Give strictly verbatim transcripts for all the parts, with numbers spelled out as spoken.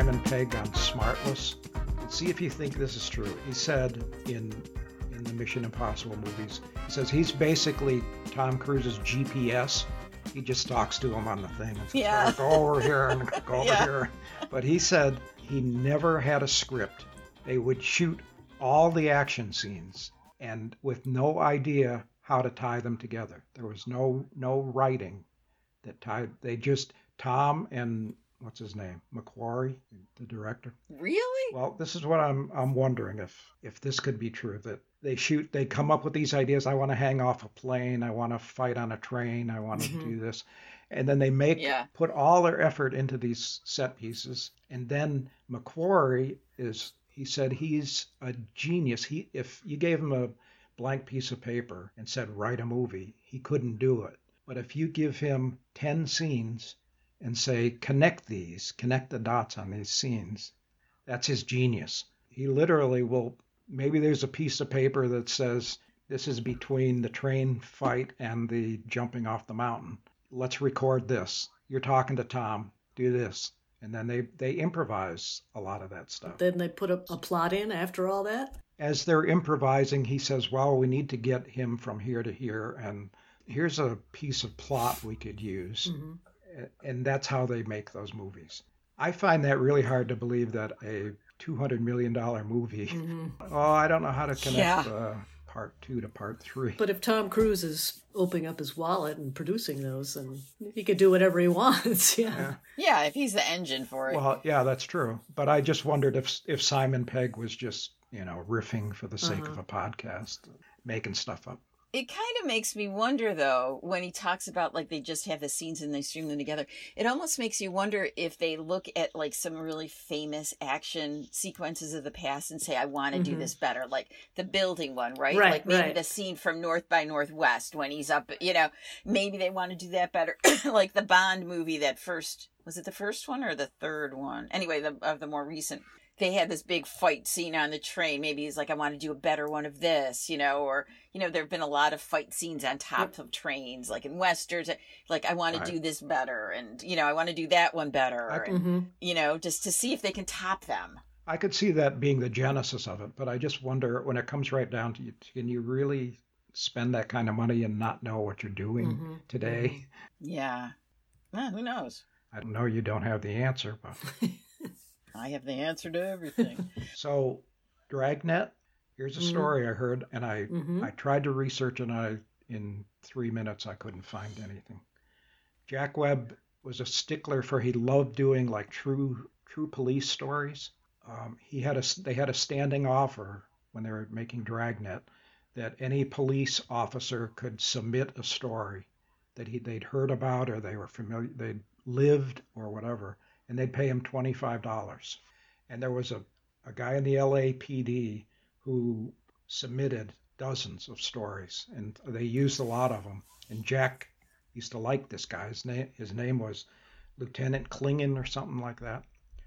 Simon Pegg on Smartless. See if you think this is true. He said in in the Mission Impossible movies, he says he's basically Tom Cruise's G P S. He just talks to him on the thing and says, Yeah. oh, go over here and go over Yeah. here. But he said he never had a script. They would shoot all the action scenes and with no idea how to tie them together. There was no no writing that tied. They just, Tom and what's his name, McQuarrie, the director. Really? Well, this is what I'm I'm wondering if if this could be true, that they shoot, they come up with these ideas. I want to hang off a plane. I want to fight on a train. I want to Mhm. do this. And then they make, Yeah. put all their effort into these set pieces. And then McQuarrie is, he said he's a genius. He, if you gave him a blank piece of paper and said, write a movie, he couldn't do it. But if you give him ten scenes and say, connect these, connect the dots on these scenes, that's his genius. He literally will, maybe there's a piece of paper that says, this is between the train fight and the jumping off the mountain. Let's record this. You're talking to Tom, do this. And then they, they improvise a lot of that stuff. Then they put a, a plot in after all that? As they're improvising, he says, well, we need to get him from here to here, and here's a piece of plot we could use. Mm-hmm. And that's how they make those movies. I find that really hard to believe that a two hundred million dollars movie, Mm-hmm. oh, I don't know how to connect Yeah. uh, part two to part three. But if Tom Cruise is opening up his wallet and producing those, then he could do whatever he wants. Yeah. Yeah. Yeah, if he's the engine for it. Well, yeah, that's true. But I just wondered if if Simon Pegg was just, you know, riffing for the sake Uh-huh. of a podcast, making stuff up. It kind of makes me wonder, though, when he talks about, like, they just have the scenes and they stream them together. It almost makes you wonder if they look at, like, some really famous action sequences of the past and say, I want to do Mhm. this better. Like the building one, right? Right, Like maybe right. the scene from North by Northwest when he's up, you know, maybe they want to do that better. Like the Bond movie, that first, was it the first one or the third one? Anyway, the of the more recent. They had this big fight scene on the train. Maybe he's like, I want to do a better one of this, you know, or, you know, there have been a lot of fight scenes on top of trains, like in Westerns, like, I want Right. to do this better. And, you know, I want to do that one better. I and, Mm-hmm. you know, just to see if they can top them. I could see that being the genesis of it, but I just wonder when it comes right down to you, can you really spend that kind of money and not know what you're doing Mhm. today? Yeah. Well, who knows? I know you don't have the answer, but I have the answer to everything. so Dragnet, here's a Mhm. story I heard, and I Mhm. I tried to research it, and I in three minutes I couldn't find anything. Jack Webb was a stickler for, he loved doing like true true police stories. Um, he had a they had a standing offer when they were making Dragnet that any police officer could submit a story that he they'd heard about or they were familiar, they'd lived or whatever, and they'd pay him twenty-five dollars. And there was a, a guy in the L A P D who submitted dozens of stories, and they used a lot of them. And Jack used to like this guy. His name, his name was Lieutenant Klingon or something like that.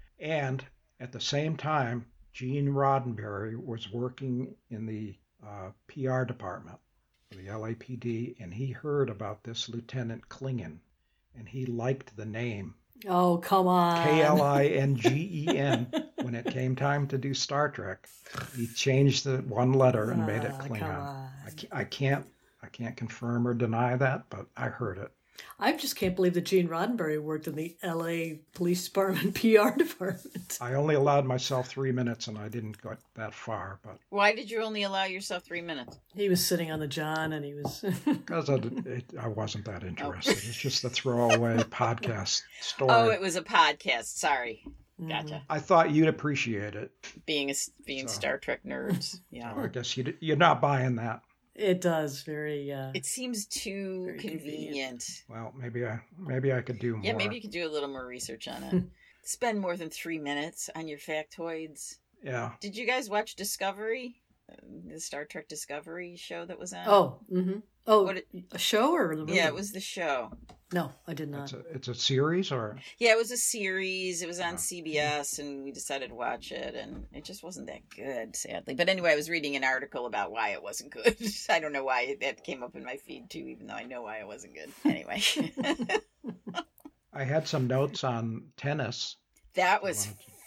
And at the same time, Gene Roddenberry was working in the uh, P R department of the L A P D, and he heard about this Lieutenant Klingon, and he liked the name Oh, come on. K L I N G E N. When it came time to do Star Trek, he changed the one letter and made it Ah, come Klingon. on. I ca- I can't I can't confirm or deny that, but I heard it. I just can't believe that Gene Roddenberry worked in the L A Police Department P R department. I only allowed myself three minutes, and I didn't go that far, but Why did you only allow yourself three minutes? He was sitting on the John, and he was. because I, did- it, I wasn't that interested. It's just a throwaway podcast story. Oh, it was a podcast. Sorry. Gotcha. I thought you'd appreciate it. Being a, being So- Star Trek nerds. Yeah. So I guess you you're not buying that. It does very. Uh, It seems too Very convenient. convenient. Well, maybe I maybe I could do more. Yeah, maybe you could do a little more research on it. Spend more than three minutes on your factoids. Yeah. Did you guys watch Discovery? Uh, The Star Trek Discovery show that was on? oh, mm-hmm. Oh, What it- a show or the movie? Yeah, it was the show. No, I did not. It's a it's a series or Yeah, it was a series. It was on Oh. C B S, and we decided to watch it, and it just wasn't that good, sadly. But anyway, I was reading an article about why it wasn't good. I don't know why that came up in my feed, too, even though I know why it wasn't good. Anyway. I had some notes on tennis. That was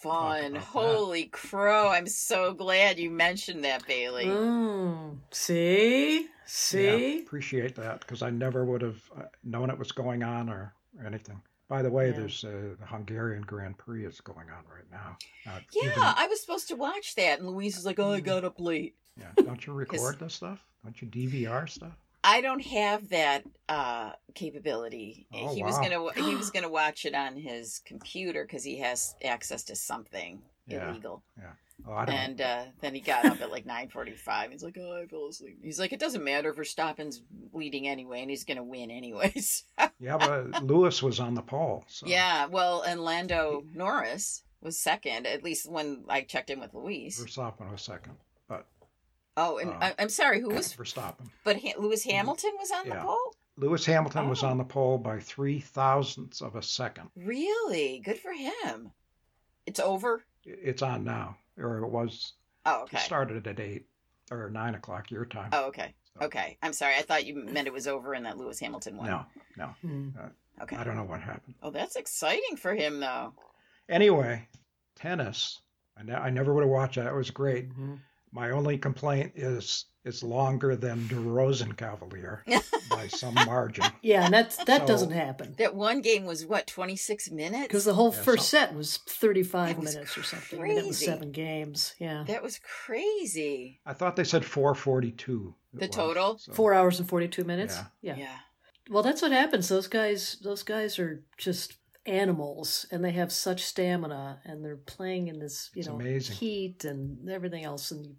fun. about that. Holy crow. I'm so glad you mentioned that, Bailey. Mm, see? See? Yeah, appreciate that because I never would have uh, known it was going on or, or anything. By the way, Yeah. there's uh, the Hungarian Grand Prix is going on right now. Uh, Yeah, even- I was supposed to watch that, and Louise was like, oh, I got up late. yeah. Don't you record this stuff? Don't you D V R stuff? I don't have that uh, capability. Oh, he was wow. gonna he was gonna watch it on his computer because he has access to something Yeah. illegal. Oh, I don't And uh, then he got up at like nine forty-five. He's like, oh, I fell asleep. He's like, it doesn't matter if Verstappen's leading anyway, and he's gonna win anyways. Yeah, but Lewis was on the pole. So. Yeah, well, and Lando Norris was second, at least when I checked in with Louise. Verstappen was second, but Oh, and uh, I, I'm sorry, who was? Verstappen. But ha- Lewis Hamilton was on the Yeah. pole. Lewis Hamilton was Oh. on the pole by three thousandths of a second. Really good for him. It's over. It's on now, or it was. Oh, okay. It started at eight or nine o'clock your time. Oh, okay. Okay. I'm sorry. I thought you meant it was over and that Lewis Hamilton won. No, no, Hmm. Okay. I don't know what happened. Oh, that's exciting for him, though. Anyway, tennis. I, ne- I never would have watched that. It was great. Mhm. My only complaint is it's longer than De Rosenkavalier by some margin. Yeah, and that's, that So- doesn't happen. That one game was what, twenty-six minutes? Because the whole Yeah, first so- set was thirty-five That was minutes or something. And that was crazy. seven games. Yeah. That was crazy. I thought they said four forty-two. it The was, total? so- Four hours and forty-two minutes. Yeah. Yeah. Yeah. Well, that's what happens. Those guys, those guys are just animals, and they have such stamina, and they're playing in this, you It's know, amazing. heat and everything else. And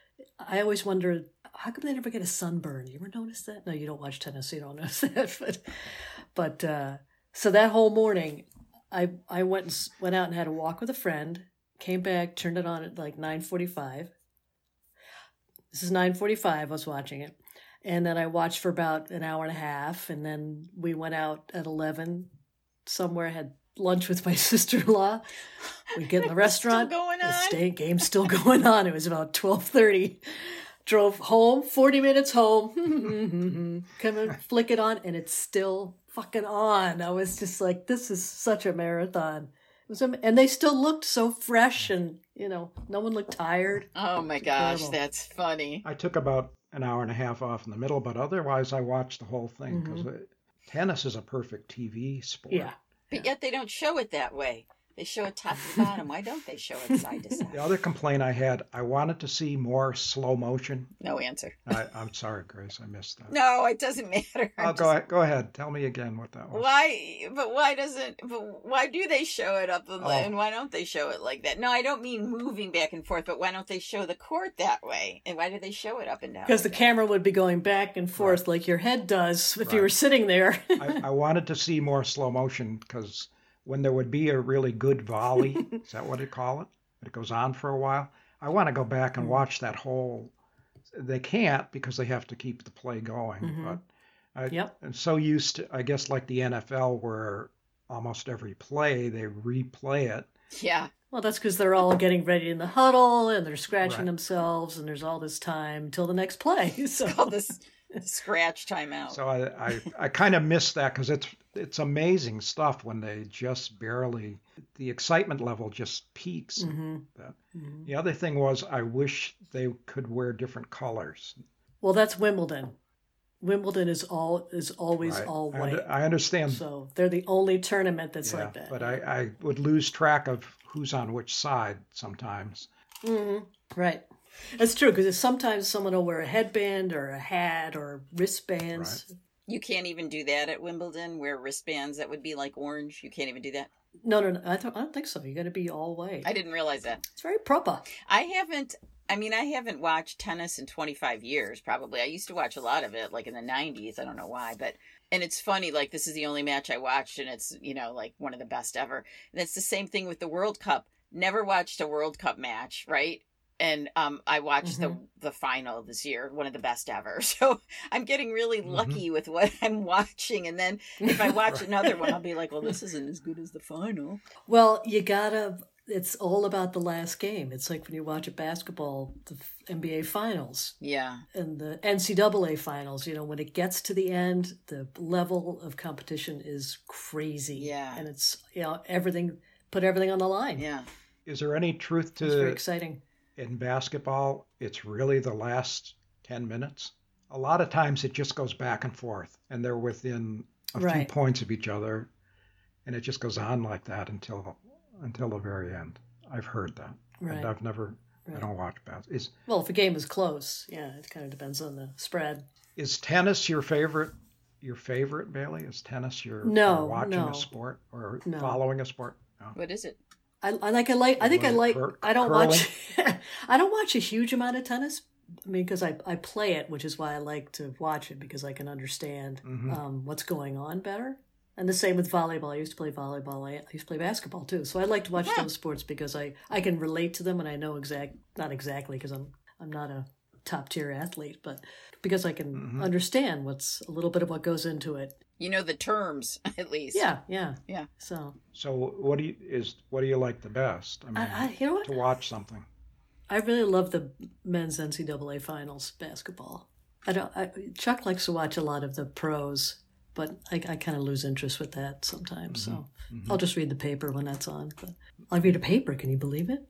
I always wonder, how come they never get a sunburn? You ever notice that? No, you don't watch tennis, so you don't notice that. But, but uh, so that whole morning, I I went and s- went out and had a walk with a friend. Came back, turned it on at like nine forty-five. This is nine forty-five. I was watching it. And then I watched for about an hour and a half, and then we went out at eleven somewhere, had lunch with my sister-in-law. We get in the restaurant. Still going The on? stay, game's still going on. It was about twelve thirty. Drove home, forty minutes home. Come and flick it on, and it's still fucking on. I was just like, this is such a marathon. It was, am- and they still looked so fresh, and, you know, no one looked tired. Oh, my gosh. incredible. That's funny. I took about an hour and a half off in the middle, but otherwise I watched the whole thing because tennis is a perfect T V sport. Yeah. But yet they don't show it that way. They show it top to bottom. Why don't they show it side to The side? other complaint I had, I wanted to see more slow motion. No answer. I, I'm sorry, Grace, I missed that. No, it doesn't matter. Oh, I'm go just- ahead, go ahead. Tell me again what that was. Why? But why doesn't? But why do they show it up and, Oh. and why don't they show it like that? No, I don't mean moving back and forth. But why don't they show the court that way? And why do they show it up and down? Because the like camera would be going back and forth like your head does if you Right. were sitting there. I, I wanted to see more slow motion because when there would be a really good volley, is that what they call it? It goes on for a while. I want to go back and watch that whole. They can't because they have to keep the play going. Mhm. But I, Yep. I'm so used to, I guess, like the N F L, where almost every play they replay it. that? Yeah. Well, that's because they're all getting ready in the huddle and they're scratching Right. themselves, and there's all this time until the next play. So All this scratch timeout. So I, I, I kind of miss that because it's it's amazing stuff when they just barely the excitement level just peaks. Mhm. That- Mhm. The other thing was I wish they could wear different colors. Well, that's Wimbledon. Wimbledon is all is always Right. all I, white. under- I understand, So they're the only tournament that's yeah, like that. but I, I would lose track of who's on which side sometimes. Mhm. Right. That's true, because sometimes someone will wear a headband or a hat or wristbands. You can't even do that at Wimbledon. Wear wristbands that would be like orange. You can't even do that. No, no, no. I don't, I don't think so. You got to be all white. I didn't realize that. It's very proper. I haven't. I mean, I haven't watched tennis in twenty-five years, probably. I used to watch a lot of it, like in the nineties. I don't know why, but, and it's funny, like, this is the only match I watched, and it's, you know, like one of the best ever. And it's the same thing with the World Cup. Never watched a World Cup match, right? And um, I watched the the final this year, one of the best ever. So I'm getting really lucky with what I'm watching. And then if I watch another one, I'll be like, well, this isn't as good as the final. Well, you gotta. It's all about the last game. It's like when you watch a basketball, the N B A finals Yeah. and the N C double A finals. You know, when it gets to the end, the level of competition is crazy. Yeah. and it's, you know, everything. Put everything on the line. Yeah. Is there any truth It's very to exciting. in basketball? It's really the last ten minutes. A lot of times it just goes back and forth, and they're within a few Right. points of each other, and it just goes on like that until until the very end. I've heard that, Right. and I've never. I Right. don't watch basketball. Is Well, if a game is close, yeah, it kind of depends on the spread. is tennis your favorite? Your favorite, Bailey? Is tennis your No, or watching no. a sport or No. following a sport? No. What is it? I, I like I like I think I like Cur- I don't curling? watch I don't watch a huge amount of tennis. I mean, because I, I play it, which is why I like to watch it, because I can understand Mhm. um, what's going on better. And the same with volleyball. I used to play volleyball. I, I used to play basketball too. So I like to watch Yeah. those sports because I, I can relate to them, and I know exact not exactly because I'm I'm not a top tier athlete, but because I can Mhm. understand what's a little bit of what goes into it. You know the terms, at least. Yeah, yeah, Yeah. So So what do you is what do you like the best? I mean, I, I you know what to watch something. I really love the men's N C double A finals basketball. I don't. I, Chuck likes to watch a lot of the pros, but I, I kind of lose interest with that sometimes. So Mhm. I'll just read the paper when that's on. But I read a paper. Can you believe it?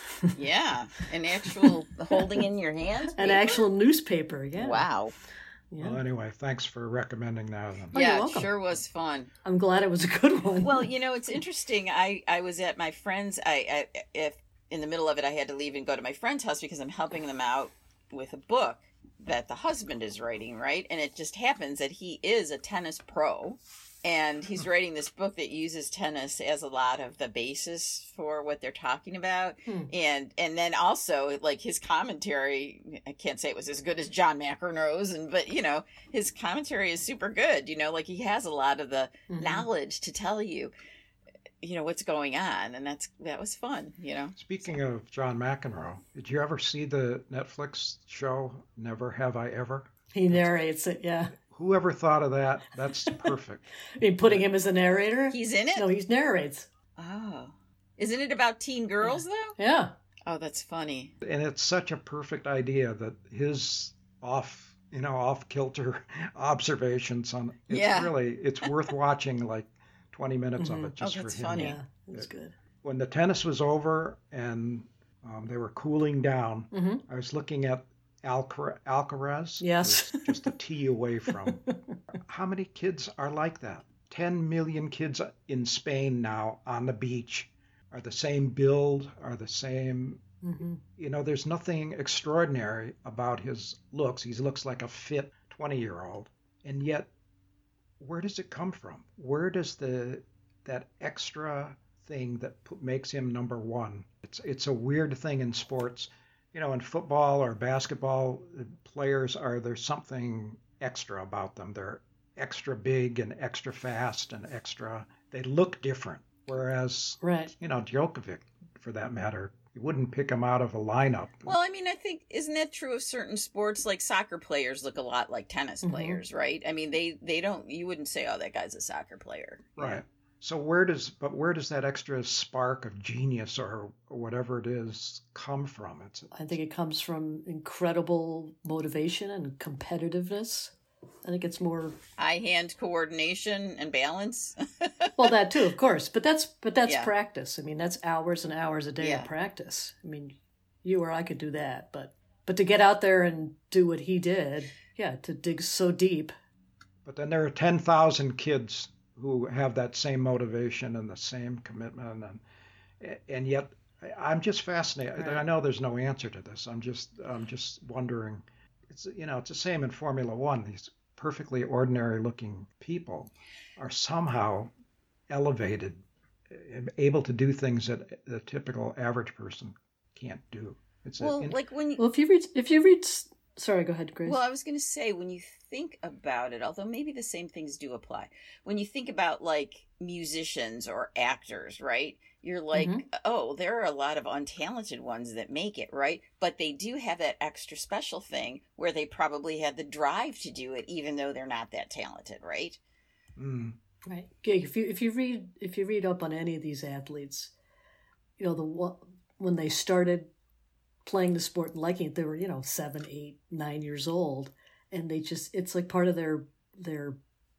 Yeah. An actual holding in your hand? An paper? actual newspaper. Yeah. Wow. Yeah. Well, anyway, thanks for recommending that. Oh, you're Yeah, it welcome. sure was fun. I'm glad it was a good one. Well, you know, it's interesting. I, I was at my friend's. I, I if in the middle of it, I had to leave and go to my friend's house because I'm helping them out with a book that the husband is writing, right? And it just happens that he is a tennis pro, and he's writing this book that uses tennis as a lot of the basis for what they're talking about. Hmm. And and then also, like, his commentary, I can't say it was as good as John McEnroe's, and but you know, his commentary is super good. You know, like, he has a lot of the Mhm. knowledge to tell you, you know, what's going on, and that's that was fun. You know, Speaking of John McEnroe, did you ever see the Netflix show Never Have I Ever? He narrates it. Yeah. Whoever thought of that? That's perfect. I mean, putting him as a narrator. he's in it. No, he narrates. Oh, isn't it about teen girls though? Yeah. Oh, that's funny. And it's such a perfect idea that his off, you know, off kilter observations on it's Yeah. really it's worth watching like twenty minutes Mhm. of it just Oh, for that's him. funny. Yeah. It was good. When the tennis was over and um, they were cooling down, hmm I was looking at Alcar- Alcaraz. Yes. who's just a tee away from. How many kids are like that? ten million kids in Spain now on the beach are the same build, are the same. hmm You know, there's nothing extraordinary about his looks. He looks like a fit twenty year old. And yet, where does it come from? Where does the that extra thing that p- makes him number one? It's it's a weird thing in sports. You know, in football or basketball, the players are there's something extra about them. They're extra big and extra fast and extra. They look different. Whereas, Right. you know, Djokovic, for that matter, you wouldn't pick him out of a lineup. Well, I mean, I think isn't that true of certain sports? Like soccer players look a lot like tennis Mhm. players, right? I mean, they they don't. You wouldn't say, "Oh, that guy's a soccer player." you know? Right. So where does but where does that extra spark of genius or, or whatever it is come from? It's I think it comes from incredible motivation and competitiveness. I think it's more Eye-hand coordination and balance. well that too, of course, but that's but that's Yeah. practice. I mean, that's hours and hours a day Yeah. of practice. I mean, you or I could do that, but but to get out there and do what he did, yeah, to dig so deep. but then there are ten thousand kids who have that same motivation and the same commitment and and yet I'm just fascinated. Right. I know there's no answer to this. I'm just I'm just wondering. It's you know it's the same in Formula One. These perfectly ordinary looking people are somehow elevated, and able to do things that the typical average person can't do. It's a, well, in- like when you, Well, if you read if you read sorry, go ahead, Grace. well, I was going to say, when you think about it, although maybe the same things do apply, when you think about like musicians or actors, right? You're like, Mhm. oh, there are a lot of untalented ones that make it, right? But they do have that extra special thing where they probably had the drive to do it, even though they're not that talented, right? Mm, Right. Yeah, if you if you read if you read up on any of these athletes, you know the one- when they started playing the sport and liking it, they were you know seven, eight, nine years old, and they just it's like part of their their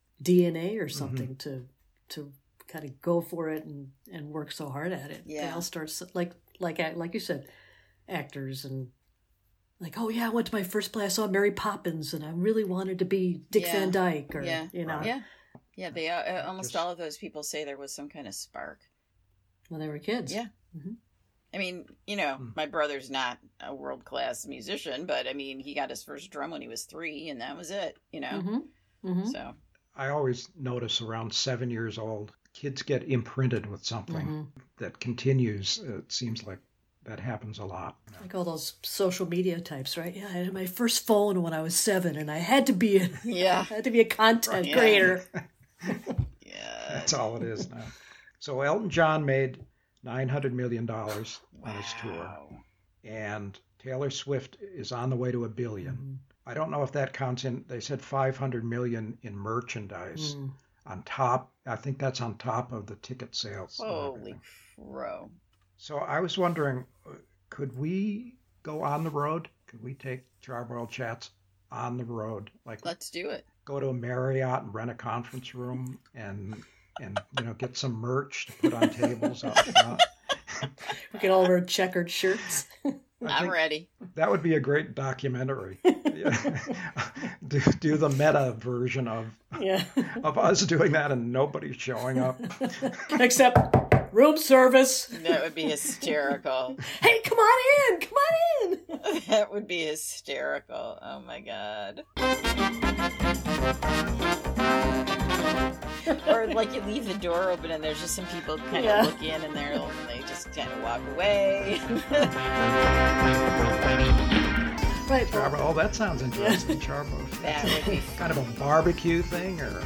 D N A or something to to kind of go for it and and work so hard at it. They Yeah. all start s- like like like you said, actors and like, oh yeah, I went to my first play. I saw Mary Poppins, and I really wanted to be Dick Yeah. Van Dyke, or Yeah. you know, Yeah. Yeah, they uh, almost Just- all of those people say there was some kind of spark. when they were kids. Yeah. hmm I mean, you know, Hmm. my brother's not a world-class musician, but I mean, he got his first drum when he was three, and that was it, you know? hmm hmm So, I always notice around seven years old, kids get imprinted with something hmm that continues. It seems like that happens a lot. Like all those social media types, right? Yeah, I had my first phone when I was seven, and I had to be a, yeah. I had to be a content Right. creator. Yeah. That's all it is now. So Elton John made nine hundred million dollars on his tour, Wow. and Taylor Swift is on the way to a billion. Mhm. I don't know if that counts in, they said five hundred million in merchandise Mm. on top. I think that's on top of the ticket sales. and Holy everything. crow. So I was wondering, uh, could we go on the road? Could we take Charbroiled Chats on the road? Like Let's do it. go to a Marriott and rent a conference room and and you know get some merch to put on tables out front. We could all wear checkered shirts. I I'm think ready. that would be a great documentary. do, do the meta version of Yeah. of us doing that and nobody showing up. Except room service. That would be hysterical. Hey, come on in. Come on in. That would be hysterical. Oh my god. Or like you leave the door open and there's just some people kind of Yeah. look in and they're they just kind of walk away. Right. Charbo, oh, that sounds interesting. Charbo. That would be Kind of a barbecue thing, or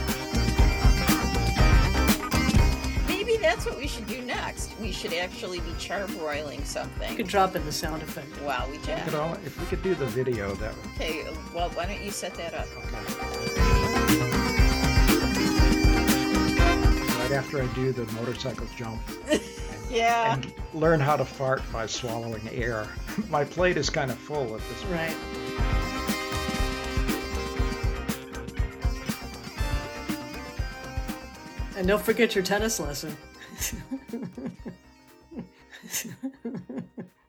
maybe that's what we should do next. We should actually be charbroiling You something could drop in the sound effect. while we we chat. could all, if we could do the video, that would. Okay, well, why don't you set that up? Okay. Right after I do the motorcycle jump Yeah. and learn how to fart by swallowing air. My plate is kind of full at this point. Right. And don't forget your tennis lesson.